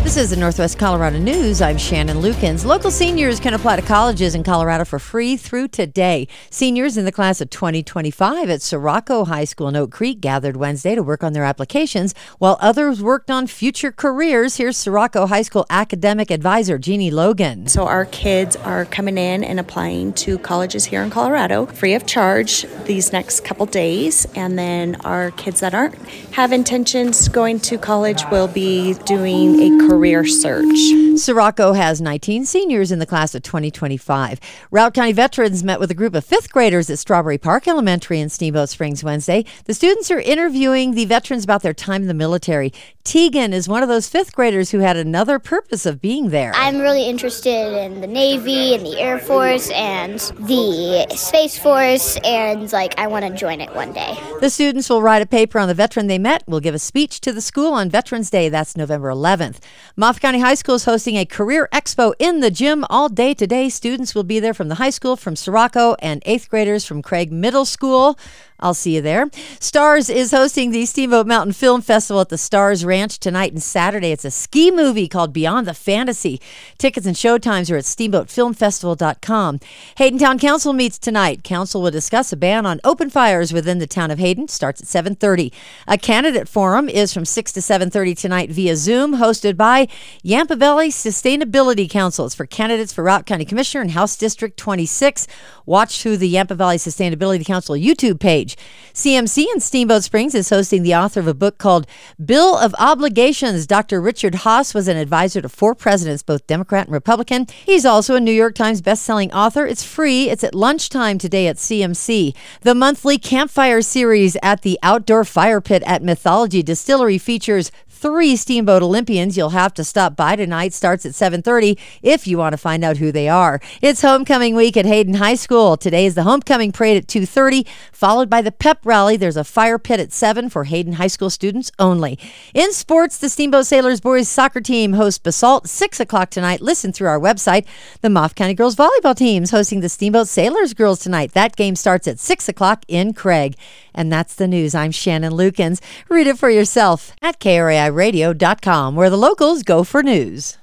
This is the Northwest Colorado News. I'm Shannon Lukens. Local seniors can apply to colleges in Colorado for free through today. Seniors in the class of 2025 at Sirocco High School in Oak Creek gathered Wednesday to work on their applications, while others worked on future careers. Here's Sirocco High School academic advisor Jeannie Logan. So our kids are coming in and applying to colleges here in Colorado free of charge these next couple days, and then our kids that aren't have intentions going to college will be doing a career search. Sirocco has 19 seniors in the class of 2025. Routt County veterans met with a group of fifth graders at Strawberry Park Elementary in Steamboat Springs Wednesday. The students are interviewing the veterans about their time in the military. Tegan is one of those fifth graders who had another purpose of being there. I'm really interested in the Navy and the Air Force and the Space Force, and I want to join it one day. The students will write a paper on the veteran they met, will give a speech to the school on Veterans Day. That's November 11th. Montgomery County High School is hosting a career expo in the gym all day today. Students will be there from the high school, from Sirocco, and eighth graders from Craig Middle School. I'll see you there. Stars is hosting the Steamboat Mountain Film Festival at the Stars Ranch tonight and Saturday. It's a ski movie called Beyond the Fantasy. Tickets and showtimes are at steamboatfilmfestival.com. Hayden Town Council meets tonight. Council will discuss a ban on open fires within the town of Hayden. Starts at 7:30. A candidate forum is from 6 to 7:30 tonight via Zoom, hosted by Yampa Valley Sustainability Council. It's for candidates for Routt County Commissioner and House District 26. Watch through the Yampa Valley Sustainability Council YouTube page. CMC in Steamboat Springs is hosting the author of a book called Bill of Obligations. Dr. Richard Haas was an advisor to 4 presidents, both Democrat and Republican. He's also a New York Times bestselling author. It's free. It's at lunchtime today at CMC. The monthly campfire series at the Outdoor Fire Pit at Mythology Distillery features 3 Steamboat Olympians. You'll have to stop by tonight. Starts at 7:30 if you want to find out who they are. It's homecoming week at Hayden High School. Today is the homecoming parade at 2:30, followed by the pep rally. There's a fire pit at 7 for Hayden High School students only. In sports, the Steamboat Sailors boys soccer team hosts Basalt 6 o'clock tonight. Listen through our website. The Montgomery County girls volleyball team's hosting the Steamboat Sailors girls tonight. That game starts at 6 o'clock in Craig. And that's the news. I'm Shannon Lukens. Read it for yourself at KRAIRadio.com, where the locals go for news.